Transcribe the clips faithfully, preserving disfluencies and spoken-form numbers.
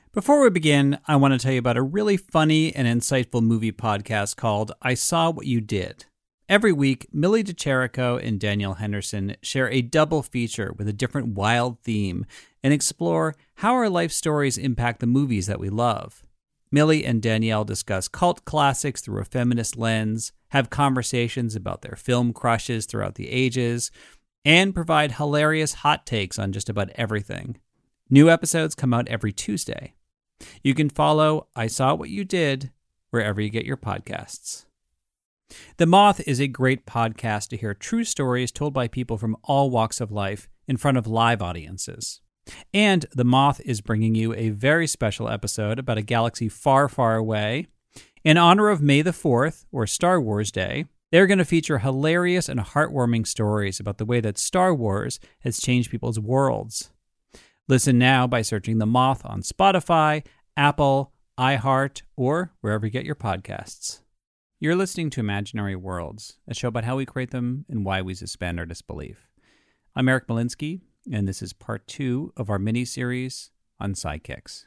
Before we begin, I want to tell you about a really funny and insightful movie podcast called I Saw What You Did. Every week, Millie DeCherico and Danielle Henderson share a double feature with a different wild theme and explore how our life stories impact the movies that we love. Millie and Danielle discuss cult classics through a feminist lens, have conversations about their film crushes throughout the ages, and provide hilarious hot takes on just about everything. New episodes come out every Tuesday. You can follow I Saw What You Did wherever you get your podcasts. The Moth is a great podcast to hear true stories told by people from all walks of life in front of live audiences. And The Moth is bringing you a very special episode about a galaxy far, far away. In honor of May the fourth, or Star Wars Day, they're going to feature hilarious and heartwarming stories about the way that Star Wars has changed people's worlds. Listen now by searching The Moth on Spotify, Apple, iHeart, or wherever you get your podcasts. You're listening to Imaginary Worlds, a show about how we create them and why we suspend our disbelief. I'm Eric Malinsky, and this is part two of our mini-series on Sidekicks.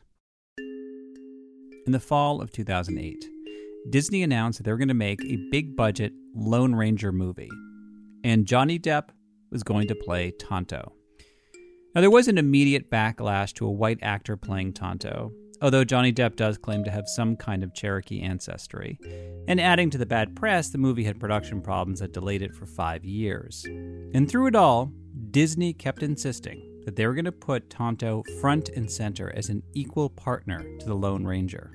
In the fall of two thousand eight, Disney announced that they were going to make a big-budget Lone Ranger movie, and Johnny Depp was going to play Tonto. Now, there was an immediate backlash to a white actor playing Tonto, although Johnny Depp does claim to have some kind of Cherokee ancestry. And adding to the bad press, the movie had production problems that delayed it for five years. And through it all, Disney kept insisting that they were going to put Tonto front and center as an equal partner to the Lone Ranger.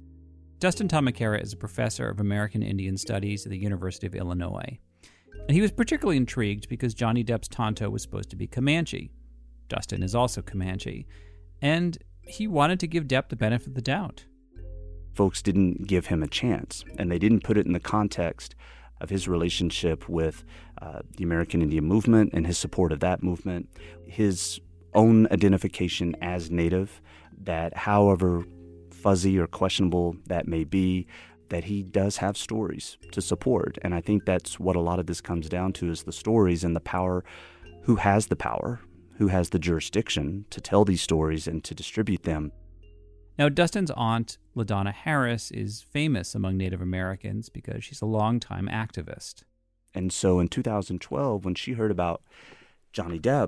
Dustin Tomakera is a professor of American Indian Studies at the University of Illinois. And he was particularly intrigued because Johnny Depp's Tonto was supposed to be Comanche. Dustin is also Comanche, and he wanted to give Depp the benefit of the doubt. Folks didn't give him a chance, and they didn't put it in the context of his relationship with uh, the American Indian movement and his support of that movement, his own identification as Native, that however fuzzy or questionable that may be, that he does have stories to support. And I think that's what a lot of this comes down to, is the stories and the power, who has the power, who has the jurisdiction to tell these stories and to distribute them. Now, Dustin's aunt, LaDonna Harris, is famous among Native Americans because she's a longtime activist. And so in two thousand twelve, when she heard about Johnny Depp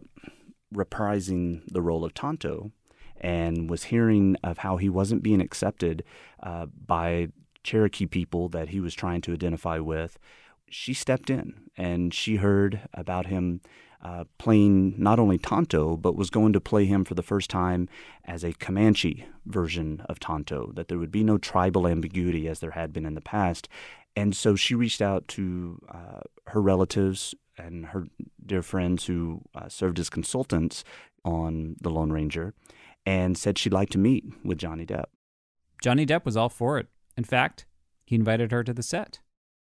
reprising the role of Tonto and was hearing of how he wasn't being accepted uh, by Cherokee people that he was trying to identify with, she stepped in and she heard about him Uh, playing not only Tonto, but was going to play him for the first time as a Comanche version of Tonto, that there would be no tribal ambiguity as there had been in the past. And so she reached out to uh, her relatives and her dear friends who uh, served as consultants on The Lone Ranger and said she'd like to meet with Johnny Depp. Johnny Depp was all for it. In fact, he invited her to the set.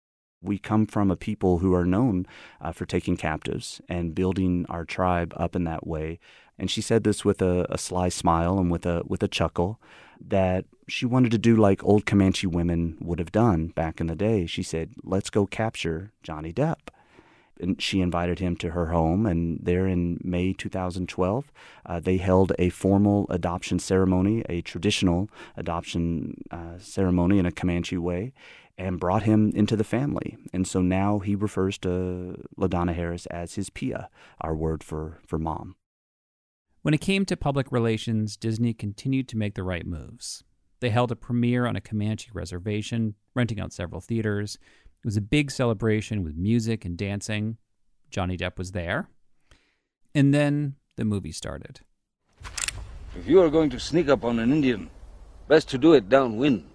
We come from a people who are known uh, for taking captives and building our tribe up in that way. And she said this with a, a sly smile and with a with a chuckle, that she wanted to do like old Comanche women would have done back in the day. She said, let's go capture Johnny Depp. And she invited him to her home, and there in May two thousand twelve, uh, they held a formal adoption ceremony, a traditional adoption uh, ceremony in a Comanche way, and brought him into the family. And so now he refers to LaDonna Harris as his Pia, our word for, for mom. When it came to public relations, Disney continued to make the right moves. They held a premiere on a Comanche reservation, renting out several theaters. It was a big celebration with music and dancing. Johnny Depp was there. And then the movie started. If you are going to sneak up on an Indian, best to do it downwind.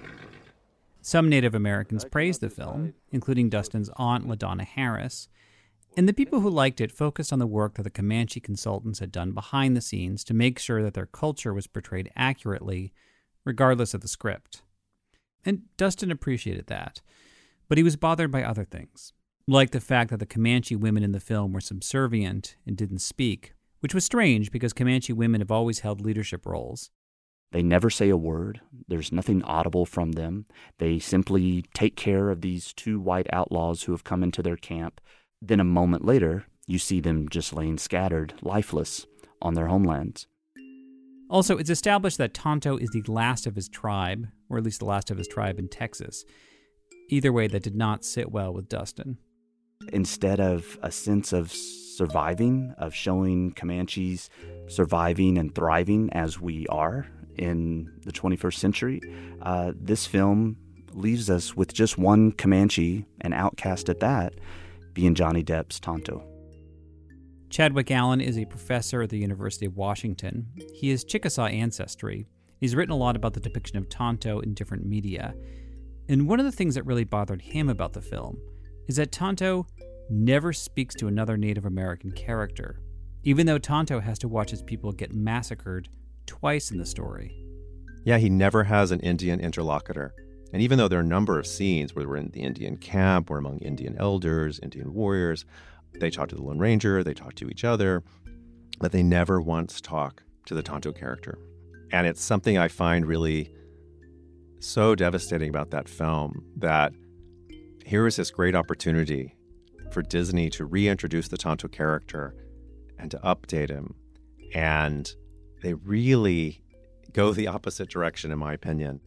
Some Native Americans praised the film, including Dustin's aunt, LaDonna Harris, and the people who liked it focused on the work that the Comanche consultants had done behind the scenes to make sure that their culture was portrayed accurately, regardless of the script. And Dustin appreciated that, but he was bothered by other things, like the fact that the Comanche women in the film were subservient and didn't speak, which was strange because Comanche women have always held leadership roles. They never say a word. There's nothing audible from them. They simply take care of these two white outlaws who have come into their camp. Then a moment later, you see them just laying scattered, lifeless, on their homelands. Also, it's established that Tonto is the last of his tribe, or at least the last of his tribe in Texas. Either way, that did not sit well with Dustin. Instead of a sense of surviving, of showing Comanches surviving and thriving as we are in the twenty-first century, uh, this film leaves us with just one Comanche, an outcast at that, being Johnny Depp's Tonto. Chadwick Allen is a professor at the University of Washington. He has Chickasaw ancestry. He's written a lot about the depiction of Tonto in different media. And one of the things that really bothered him about the film is that Tonto never speaks to another Native American character, even though Tonto has to watch his people get massacred twice in the story. Yeah, he never has an Indian interlocutor. And even though there are a number of scenes where we're in the Indian camp, we're among Indian elders, Indian warriors, they talk to the Lone Ranger, they talk to each other, but they never once talk to the Tonto character. And it's something I find really so devastating about that film, that here is this great opportunity for Disney to reintroduce the Tonto character and to update him. And they really go the opposite direction, in my opinion.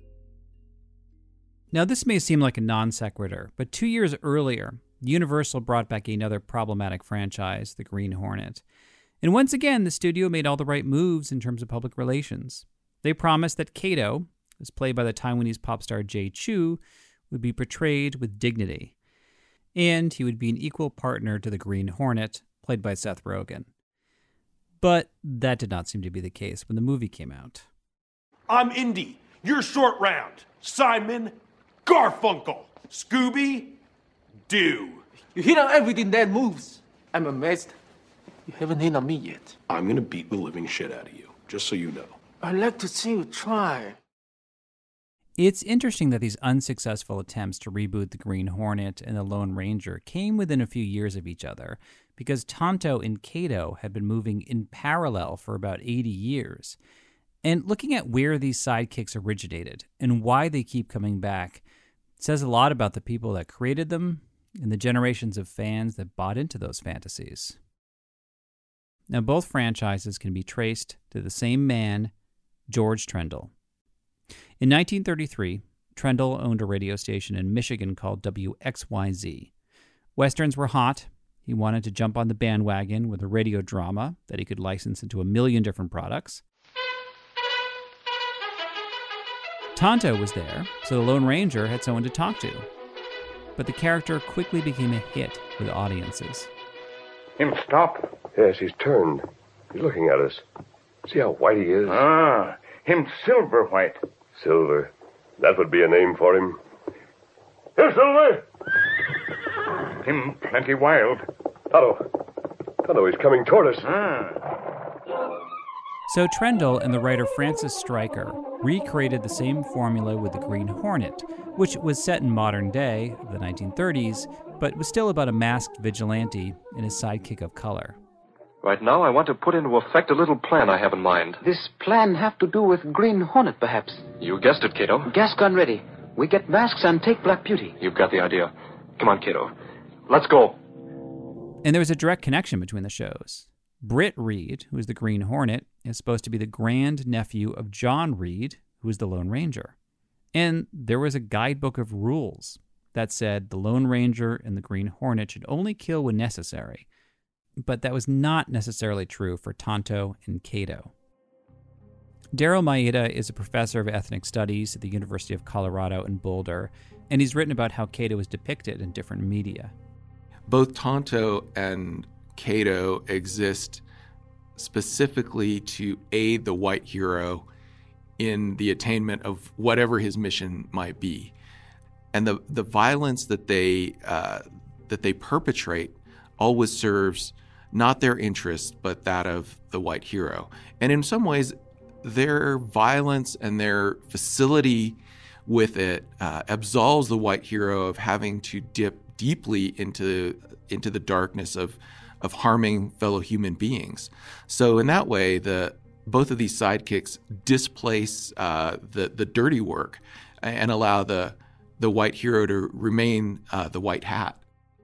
Now, this may seem like a non sequitur, but two years earlier, Universal brought back another problematic franchise, the Green Hornet. And once again, the studio made all the right moves in terms of public relations. They promised that Kato, as played by the Taiwanese pop star Jay Chou, would be portrayed with dignity. And he would be an equal partner to the Green Hornet, played by Seth Rogen. But that did not seem to be the case when the movie came out. I'm Indy. You're Short Round. Simon Garfunkel. Scooby Doo. You hit on everything that moves. I'm amazed. You haven't hit on me yet. I'm gonna beat the living shit out of you, just so you know. I'd like to see you try. It's interesting that these unsuccessful attempts to reboot the Green Hornet and the Lone Ranger came within a few years of each other, because Tonto and Kato had been moving in parallel for about eighty years. And looking at where these sidekicks originated and why they keep coming back says a lot about the people that created them and the generations of fans that bought into those fantasies. Now, both franchises can be traced to the same man, George Trendle. In nineteen thirty-three, Trendle owned a radio station in Michigan called W X Y Z. Westerns were hot. He wanted to jump on the bandwagon with a radio drama that he could license into a million different products. Tonto was there, so the Lone Ranger had someone to talk to. But the character quickly became a hit with audiences. Him stop. Yes, he's turned. He's looking at us. See how white he is? Ah, him silver white. Silver. That would be a name for him. Here, Silver! Him plenty wild. Tonto. Tonto, he's coming toward us. Ah. So Trendle and the writer Francis Stryker recreated the same formula with the Green Hornet, which was set in modern day, the nineteen thirties, but was still about a masked vigilante and his sidekick of color. Right now, I want to put into effect a little plan I have in mind. This plan have to do with Green Hornet, perhaps? You guessed it, Kato. Gas gun ready. We get masks and take Black Beauty. You've got the idea. Come on, Kato. Let's go. And there was a direct connection between the shows. Britt Reed, who is the Green Hornet, is supposed to be the grand-nephew of John Reed, who is the Lone Ranger. And there was a guidebook of rules that said the Lone Ranger and the Green Hornet should only kill when necessary. But that was not necessarily true for Tonto and Kato. Daryl Maeda is a professor of ethnic studies at the University of Colorado in Boulder, and he's written about how Kato is depicted in different media. Both Tonto and Kato exist specifically to aid the white hero in the attainment of whatever his mission might be. And the, the violence that they uh, that they perpetrate always serves not their interest, but that of the white hero. And in some ways, their violence and their facility with it uh, absolves the white hero of having to dip deeply into into the darkness of of harming fellow human beings. So in that way, the both of these sidekicks displace uh, the the dirty work and allow the the white hero to remain uh, the white hat.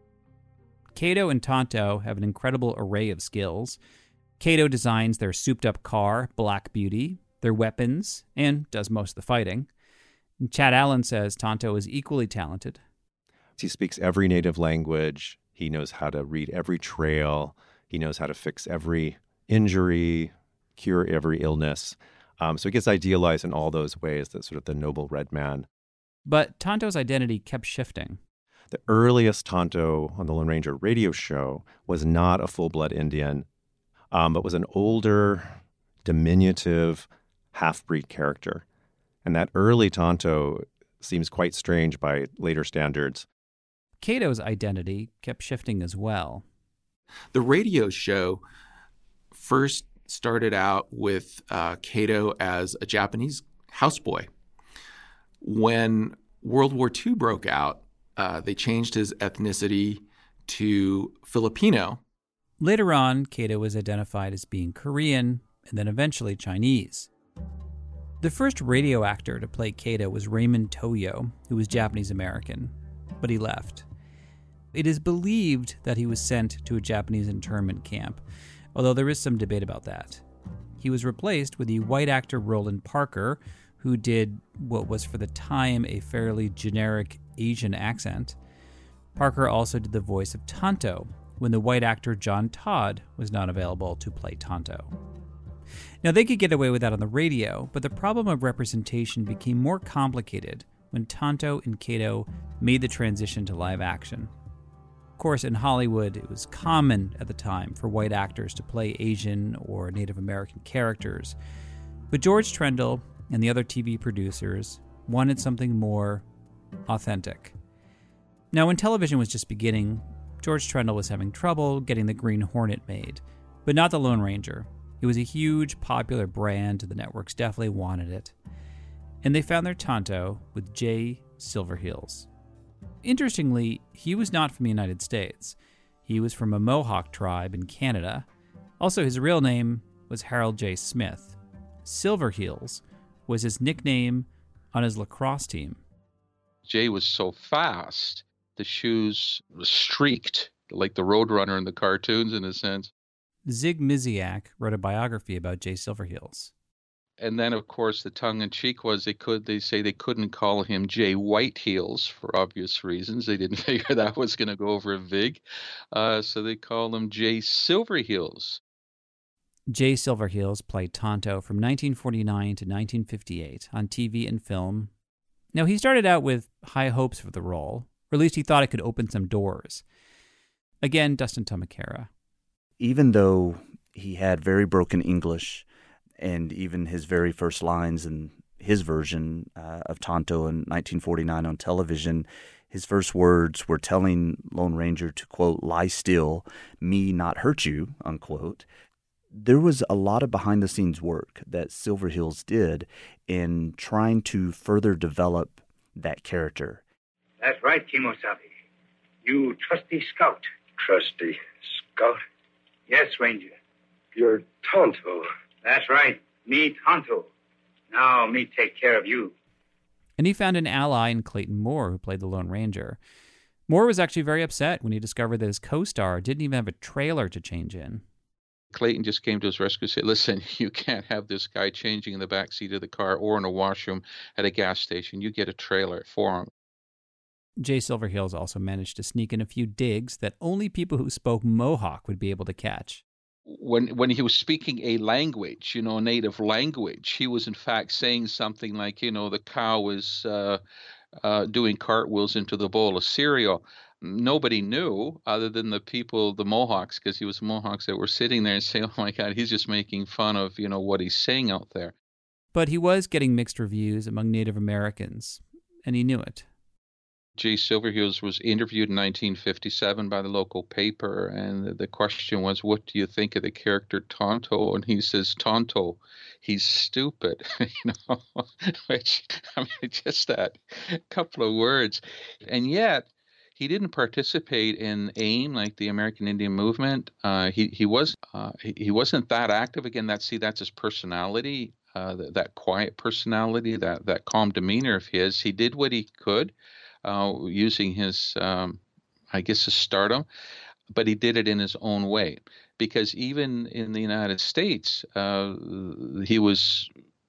Kato and Tonto have an incredible array of skills. Kato designs their souped-up car, Black Beauty. their weapons, and does most of the fighting. And Chad Allen says Tonto is equally talented. He speaks every native language. He knows how to read every trail. He knows how to fix every injury, cure every illness. Um, so he gets idealized in all those ways, that sort of the noble red man. But Tonto's identity kept shifting. The earliest Tonto on the Lone Ranger radio show was not a full-blood Indian, um, but was an older, diminutive, half-breed character. And that early Tonto seems quite strange by later standards. Kato's identity kept shifting as well. The radio show first started out with uh, Kato as a Japanese houseboy. When World War Two broke out, uh, they changed his ethnicity to Filipino. Later on, Kato was identified as being Korean and then eventually Chinese. The first radio actor to play Kato was Raymond Toyo, who was Japanese American, but he left. It is believed that he was sent to a Japanese internment camp, although there is some debate about that. He was replaced with the white actor Roland Parker, who did what was for the time a fairly generic Asian accent. Parker also did the voice of Tonto when the white actor John Todd was not available to play Tonto. Now, they could get away with that on the radio, but the problem of representation became more complicated when Tonto and Kato made the transition to live action. Of course, in Hollywood, it was common at the time for white actors to play Asian or Native American characters. But George Trendle and the other T V producers wanted something more authentic. Now, when television was just beginning, George Trendle was having trouble getting the Green Hornet made, but not the Lone Ranger. It was a huge, popular brand, the networks definitely wanted it. And they found their Tonto with Jay Silverheels. Interestingly, he was not from the United States. He was from a Mohawk tribe in Canada. Also, his real name was Harold J. Smith. Silverheels was his nickname on his lacrosse team. Jay was so fast, the shoes streaked like the Roadrunner in the cartoons, in a sense. Zig Miziak wrote a biography about Jay Silverheels. And then, of course, the tongue-in-cheek was they could they say they couldn't call him Jay Whiteheels for obvious reasons. They didn't figure that was going to go over a vig. Uh, so they called him Jay Silverheels. Jay Silverheels played Tonto from nineteen forty-nine to nineteen fifty-eight on T V and film. Now, he started out with high hopes for the role, or at least he thought it could open some doors. Again, Dustin Tomakera. Even though he had very broken English, and even his very first lines in his version uh, of Tonto in nineteen forty-nine on television, his first words were telling Lone Ranger to, quote, lie still, me not hurt you, unquote. There was a lot of behind-the-scenes work that Silverheels did in trying to further develop that character. That's right, Kimosabe. You trusty scout. Trusty scout? Yes, Ranger. You're Tonto. That's right. Me, Tonto. Now, me take care of you. And he found an ally in Clayton Moore, who played the Lone Ranger. Moore was actually very upset when he discovered that his co-star didn't even have a trailer to change in. Clayton just came to his rescue and said, listen, you can't have this guy changing in the back seat of the car or in a washroom at a gas station. You get a trailer for him. Jay Silverheels also managed to sneak in a few digs that only people who spoke Mohawk would be able to catch. When when he was speaking a language, you know, a native language, he was in fact saying something like, you know, the cow was uh, uh, doing cartwheels into the bowl of cereal. Nobody knew other than the people, the Mohawks, because he was Mohawks that were sitting there and saying, oh my God, he's just making fun of, you know, what he's saying out there. But he was getting mixed reviews among Native Americans, and he knew it. Jay Silverheels was interviewed in nineteen fifty-seven by the local paper, and the question was, what do you think of the character Tonto? And he says, Tonto, he's stupid, you know, which, I mean, just that couple of words. And yet, he didn't participate in AIM, like the American Indian Movement. Uh, he he was uh, he, he wasn't that active. Again, that see that's his personality, uh, that, that quiet personality, that that calm demeanor of his. He did what he could. Uh, using his, um, I guess, his stardom, but he did it in his own way. Because even in the United States, uh, he was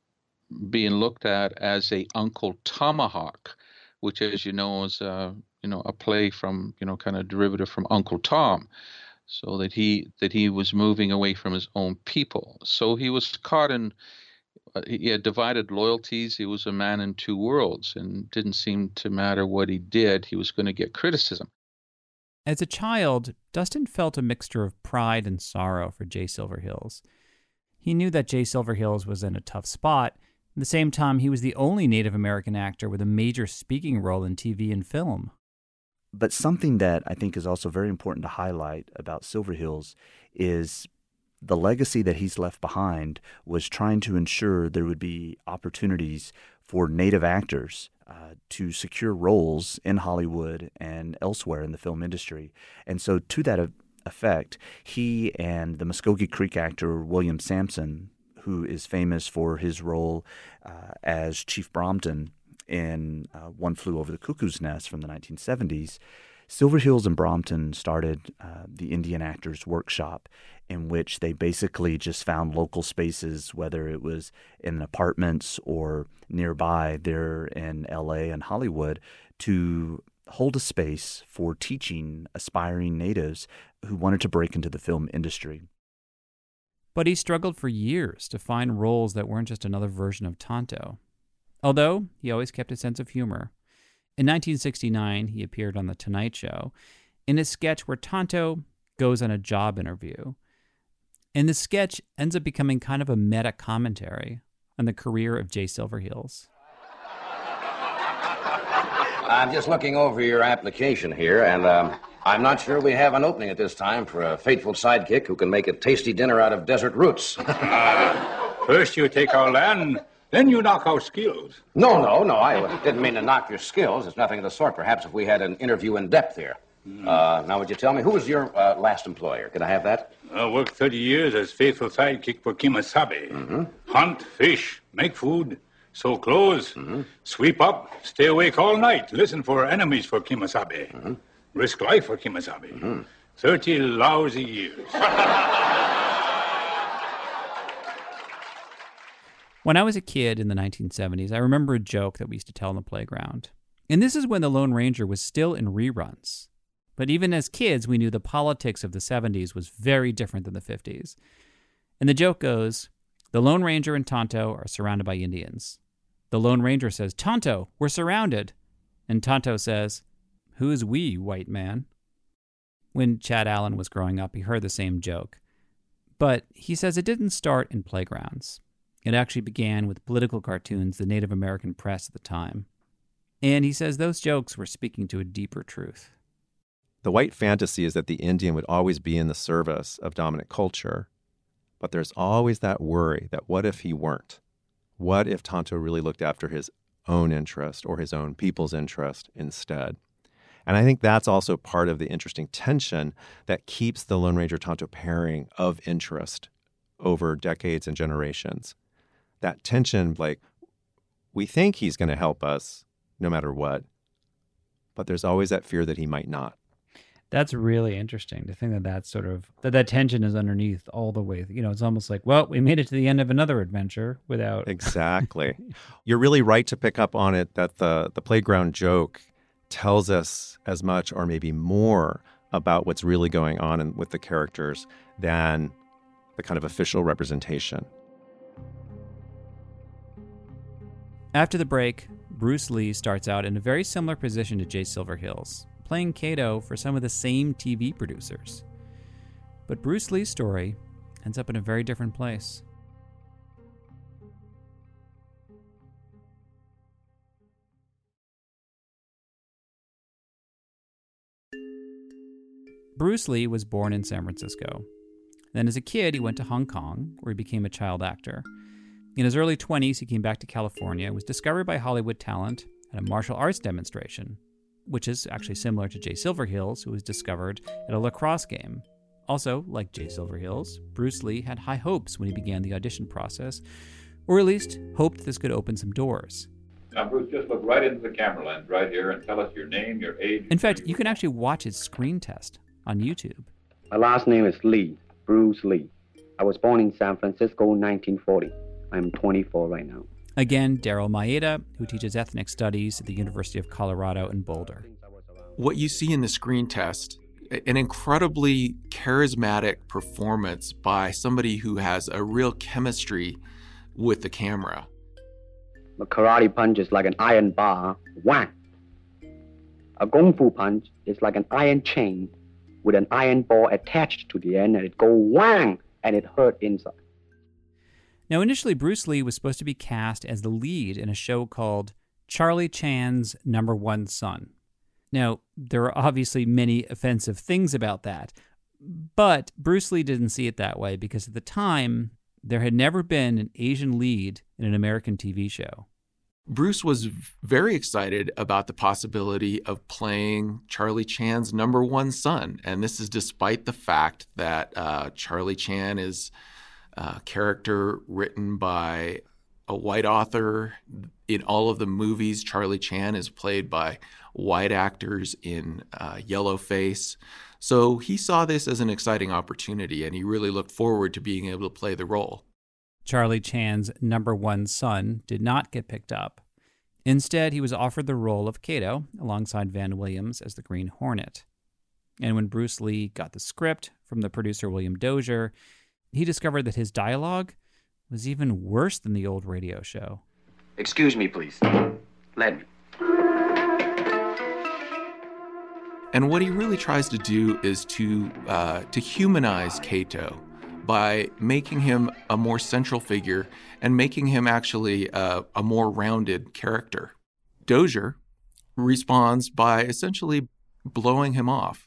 being looked at as a Uncle Tomahawk, which, as you know, is uh, you know a play from you know kind of derivative from Uncle Tom, so that he that he was moving away from his own people. So he was caught in uh, he had divided loyalties. He was a man in two worlds, and didn't seem to matter what he did, he was going to get criticism. As a child, Dustin felt a mixture of pride and sorrow for Jay Silverheels. He knew that Jay Silverheels was in a tough spot. At the same time, he was the only Native American actor with a major speaking role in T V and film. But something that I think is also very important to highlight about Silverheels is the legacy that he's left behind was trying to ensure there would be opportunities for Native actors uh, to secure roles in Hollywood and elsewhere in the film industry. And so to that effect, he and the Muskogee Creek actor William Sampson, who is famous for his role uh, as Chief Brompton in uh, One Flew Over the Cuckoo's Nest from the nineteen seventies, Silverheels and Brompton started uh, the Indian Actors Workshop, in which they basically just found local spaces, whether it was in apartments or nearby there in L A and Hollywood, to hold a space for teaching aspiring natives who wanted to break into the film industry. But he struggled for years to find roles that weren't just another version of Tonto. Although he always kept a sense of humor. In nineteen sixty-nine, he appeared on The Tonight Show in a sketch where Tonto goes on a job interview. And the sketch ends up becoming kind of a meta commentary on the career of Jay Silverheels. I'm just looking over your application here, and um, I'm not sure we have an opening at this time for a faithful sidekick who can make a tasty dinner out of desert roots. uh, first you take our land, then you knock our skills. No, no, no, I didn't mean to knock your skills. It's nothing of the sort. Perhaps if we had an interview in depth here. Mm. Uh, now, would you tell me, who was your uh, last employer? Could I have that? I worked thirty years as faithful sidekick for Kemosabe. Mm-hmm. Hunt, fish, make food, sew clothes, mm-hmm. sweep up, stay awake all night, listen for enemies for Kemosabe, mm-hmm. risk life for Kemosabe. Mm-hmm. Thirty lousy years. When I was a kid in the nineteen seventies, I remember a joke that we used to tell on the playground. And this is when The Lone Ranger was still in reruns. But even as kids, we knew the politics of the seventies was very different than the fifties. And the joke goes, the Lone Ranger and Tonto are surrounded by Indians. The Lone Ranger says, "Tonto, we're surrounded." And Tonto says, "Who is we, white man?" When Chad Allen was growing up, he heard the same joke. But he says it didn't start in playgrounds. It actually began with political cartoons, the Native American press at the time. And he says those jokes were speaking to a deeper truth. The white fantasy is that the Indian would always be in the service of dominant culture, but there's always that worry that what if he weren't? What if Tonto really looked after his own interest or his own people's interest instead? And I think that's also part of the interesting tension that keeps the Lone Ranger-Tonto pairing of interest over decades and generations. That tension, like, we think he's going to help us no matter what, but there's always that fear that he might not. That's really interesting to think that that sort of, that that tension is underneath all the way. You know, it's almost like, well, we made it to the end of another adventure without. Exactly. You're really right to pick up on it that the, the playground joke tells us as much or maybe more about what's really going on in, with the characters than the kind of official representation. After the break, Bruce Lee starts out in a very similar position to Jay Silverheels, playing Kato for some of the same T V producers. But Bruce Lee's story ends up in a very different place. Bruce Lee was born in San Francisco. Then as a kid, he went to Hong Kong, where he became a child actor. In his early twenties, he came back to California, was discovered by Hollywood talent at a martial arts demonstration, which is actually similar to Jay Silverheels, who was discovered at a lacrosse game. Also, like Jay Silverheels, Bruce Lee had high hopes when he began the audition process, or at least hoped this could open some doors. Now, Bruce, just look right into the camera lens right here and tell us your name, your age. In fact, you can actually watch his screen test on YouTube. My last name is Lee, Bruce Lee. I was born in San Francisco in nineteen forty. I'm twenty-four right now. Again, Daryl Maeda, who teaches ethnic studies at the University of Colorado in Boulder. What you see in the screen test, an incredibly charismatic performance by somebody who has a real chemistry with the camera. A karate punch is like an iron bar, whack. A kung fu punch is like an iron chain with an iron ball attached to the end, and it go whang, and it hurt inside. Now, initially, Bruce Lee was supposed to be cast as the lead in a show called Charlie Chan's Number One Son. Now, there are obviously many offensive things about that, but Bruce Lee didn't see it that way because at the time, there had never been an Asian lead in an American T V show. Bruce was very excited about the possibility of playing Charlie Chan's number one son, and this is despite the fact that uh, Charlie Chan is a character written by a white author. In all of the movies, Charlie Chan is played by white actors in uh, yellowface. So he saw this as an exciting opportunity, and he really looked forward to being able to play the role. Charlie Chan's number one son did not get picked up. Instead, he was offered the role of Kato alongside Van Williams as the Green Hornet. And when Bruce Lee got the script from the producer William Dozier, he discovered that his dialogue was even worse than the old radio show. Excuse me, please. Let me. And what he really tries to do is to uh, to humanize Kato by making him a more central figure and making him actually a, a more rounded character. Dozier responds by essentially blowing him off.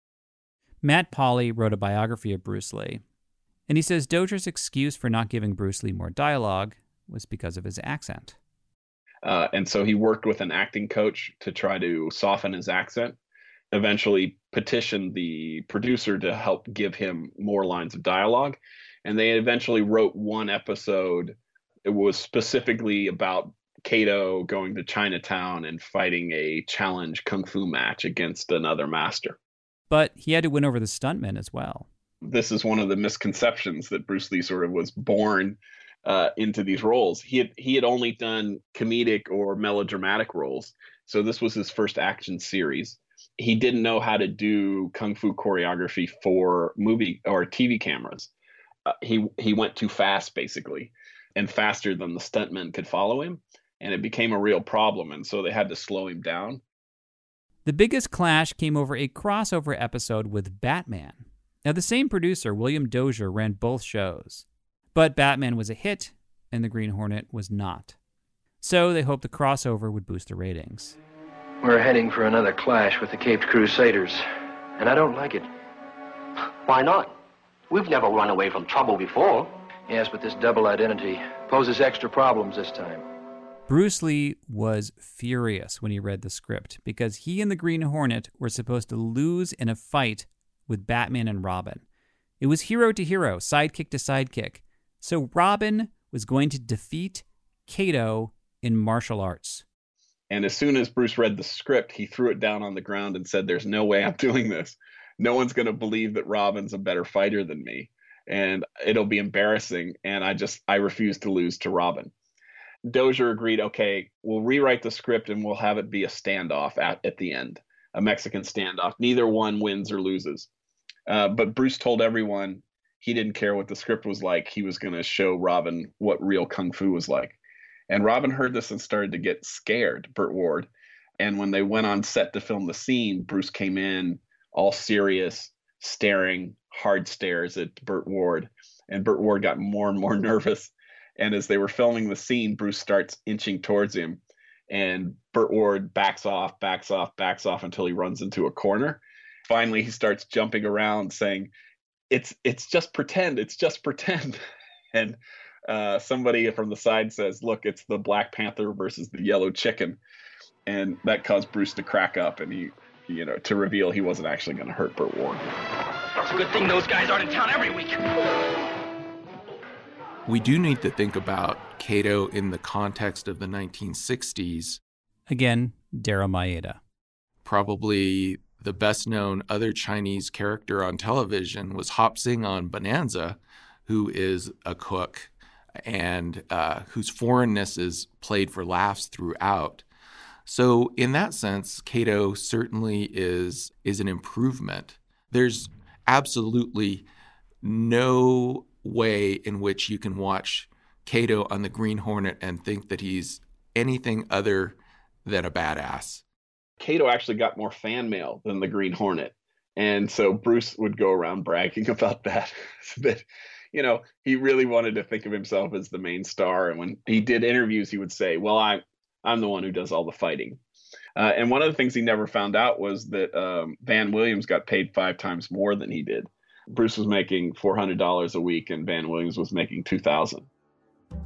Matt Pauly wrote a biography of Bruce Lee, and he says Dozier's excuse for not giving Bruce Lee more dialogue was because of his accent. Uh, and so he worked with an acting coach to try to soften his accent, eventually petitioned the producer to help give him more lines of dialogue. And they eventually wrote one episode. It was specifically about Kato going to Chinatown and fighting a challenge kung fu match against another master. But he had to win over the stuntmen as well. This is one of the misconceptions that Bruce Lee sort of was born uh, into these roles. He had, he had only done comedic or melodramatic roles. So this was his first action series. He didn't know how to do kung fu choreography for movie or T V cameras. Uh, he he went too fast, basically, and faster than the stuntmen could follow him, and it became a real problem. And so they had to slow him down. The biggest clash came over a crossover episode with Batman. Now, the same producer, William Dozier, ran both shows, but Batman was a hit, and the Green Hornet was not. So they hoped the crossover would boost the ratings. We're heading for another clash with the Caped Crusaders, and I don't like it. Why not? We've never run away from trouble before. Yes, but this double identity poses extra problems this time. Bruce Lee was furious when he read the script because he and the Green Hornet were supposed to lose in a fight with Batman and Robin. It was hero to hero, sidekick to sidekick. So Robin was going to defeat Kato in martial arts. And as soon as Bruce read the script, he threw it down on the ground and said, there's no way I'm doing this. No one's going to believe that Robin's a better fighter than me. And it'll be embarrassing. And I just, I refuse to lose to Robin. Dozier agreed, okay, we'll rewrite the script and we'll have it be a standoff at, at the end, a Mexican standoff. Neither one wins or loses. Uh, but Bruce told everyone he didn't care what the script was like. He was going to show Robin what real kung fu was like. And Robin heard this and started to get scared, Burt Ward. And when they went on set to film the scene, Bruce came in all serious, staring, hard stares at Burt Ward. And Burt Ward got more and more nervous. And as they were filming the scene, Bruce starts inching towards him. And Burt Ward backs off, backs off, backs off until he runs into a corner. Finally, he starts jumping around saying, it's it's just pretend, it's just pretend. And Uh, somebody from the side says, look, it's the Black Panther versus the Yellow Chicken. And that caused Bruce to crack up and he, you know, to reveal he wasn't actually going to hurt Burt Ward. It's a good thing those guys aren't in town every week. We do need to think about Kato in the context of the nineteen sixties. Again, Daryl Maeda. Probably the best known other Chinese character on television was Hop Sing on Bonanza, who is a cook. and uh, whose foreignness is played for laughs throughout. So in that sense, Kato certainly is is an improvement. There's absolutely no way in which you can watch Kato on the Green Hornet and think that he's anything other than a badass. Kato actually got more fan mail than the Green Hornet. And so Bruce would go around bragging about that, that, you know, he really wanted to think of himself as the main star. And when he did interviews, he would say, well, I, I'm the one who does all the fighting. Uh, and one of the things he never found out was that um, Van Williams got paid five times more than he did. Bruce was making four hundred dollars a week and Van Williams was making two thousand dollars.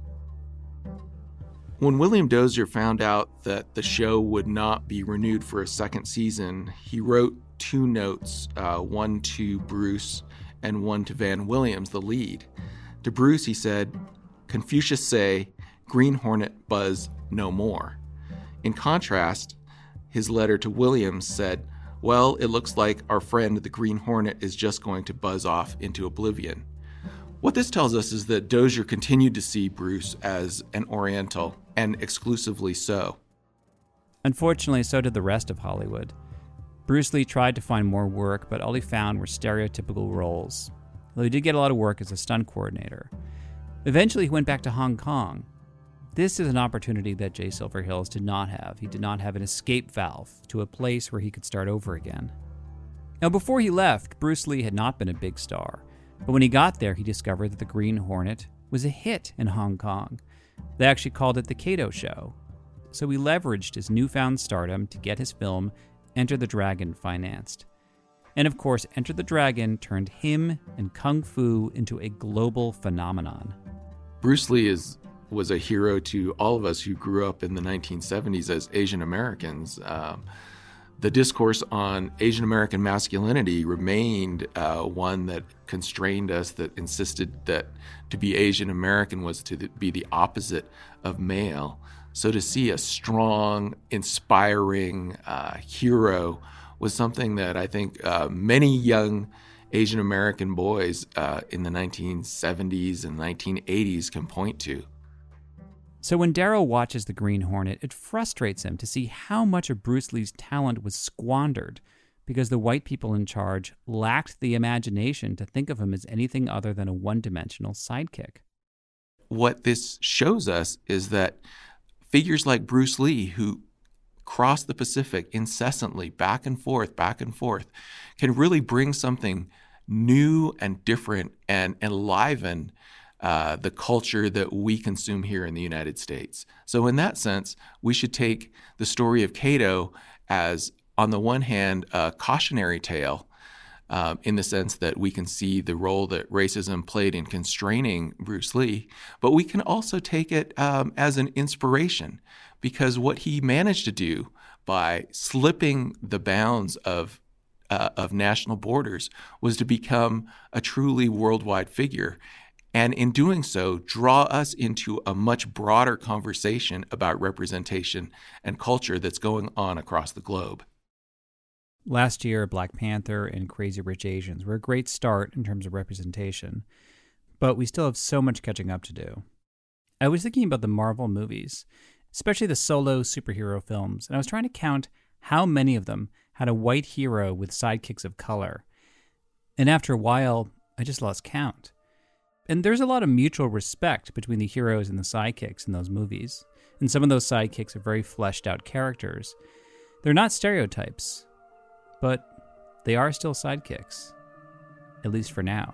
When William Dozier found out that the show would not be renewed for a second season, he wrote two notes, uh, one to Bruce and one to Van Williams, the lead. To Bruce, he said, "Confucius say, Green Hornet buzz no more." In contrast, his letter to Williams said, "Well, it looks like our friend the Green Hornet is just going to buzz off into oblivion." What this tells us is that Dozier continued to see Bruce as an Oriental, and exclusively so. Unfortunately, so did the rest of Hollywood. Bruce Lee tried to find more work, but all he found were stereotypical roles, though he did get a lot of work as a stunt coordinator. Eventually, he went back to Hong Kong. This is an opportunity that Jay Silverhills did not have. He did not have an escape valve to a place where he could start over again. Now, before he left, Bruce Lee had not been a big star, but when he got there, he discovered that the Green Hornet was a hit in Hong Kong. They actually called it the Kato Show. So he leveraged his newfound stardom to get his film Enter the Dragon financed. And of course, Enter the Dragon turned him and Kung Fu into a global phenomenon. Bruce Lee is was a hero to all of us who grew up in the nineteen seventies as Asian Americans. Um, the discourse on Asian American masculinity remained uh, one that constrained us, that insisted that to be Asian American was to be the opposite of male. So to see a strong, inspiring uh, hero was something that I think uh, many young Asian American boys uh, in the nineteen seventies and nineteen eighties can point to. So when Darrow watches The Green Hornet, it frustrates him to see how much of Bruce Lee's talent was squandered because the white people in charge lacked the imagination to think of him as anything other than a one-dimensional sidekick. What this shows us is that figures like Bruce Lee, who cross the Pacific incessantly, back and forth, back and forth, can really bring something new and different and enliven Uh, the culture that we consume here in the United States. So in that sense, we should take the story of Kato as, on the one hand, a cautionary tale, um, in the sense that we can see the role that racism played in constraining Bruce Lee, but we can also take it um, as an inspiration, because what he managed to do by slipping the bounds of uh, of national borders was to become a truly worldwide figure. And in doing so, draw us into a much broader conversation about representation and culture that's going on across the globe. Last year, Black Panther and Crazy Rich Asians were a great start in terms of representation, but we still have so much catching up to do. I was thinking about the Marvel movies, especially the solo superhero films, and I was trying to count how many of them had a white hero with sidekicks of color. And after a while, I just lost count. And there's a lot of mutual respect between the heroes and the sidekicks in those movies. And some of those sidekicks are very fleshed out characters. They're not stereotypes, but they are still sidekicks. At least for now.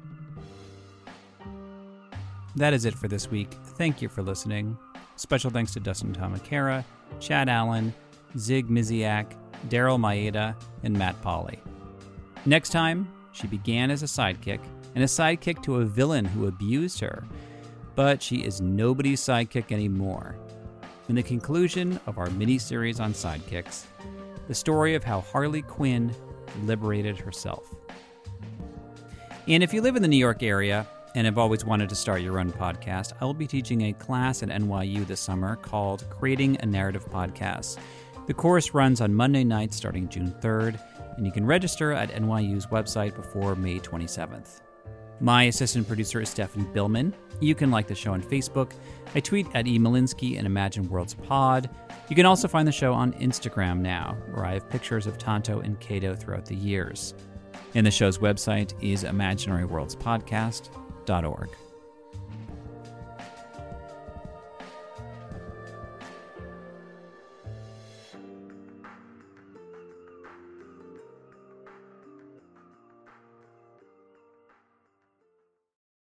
That is it for this week. Thank you for listening. Special thanks to Dustin Tomakara, Chad Allen, Zig Miziak, Daryl Maeda, and Matt Polly. Next time, she began as a sidekick, and a sidekick to a villain who abused her, but she is nobody's sidekick anymore. In the conclusion of our mini-series on sidekicks, the story of how Harley Quinn liberated herself. And if you live in the New York area and have always wanted to start your own podcast, I will be teaching a class at N Y U this summer called Creating a Narrative Podcast. The course runs on Monday nights starting June third, and you can register at N Y U's website before May twenty-seventh. My assistant producer is Stephanie Billman. You can like the show on Facebook. I tweet at E. Malinsky and Imagine Worlds Pod. You can also find the show on Instagram now, where I have pictures of Tonto and Kato throughout the years. And the show's website is imaginary worlds podcast dot org.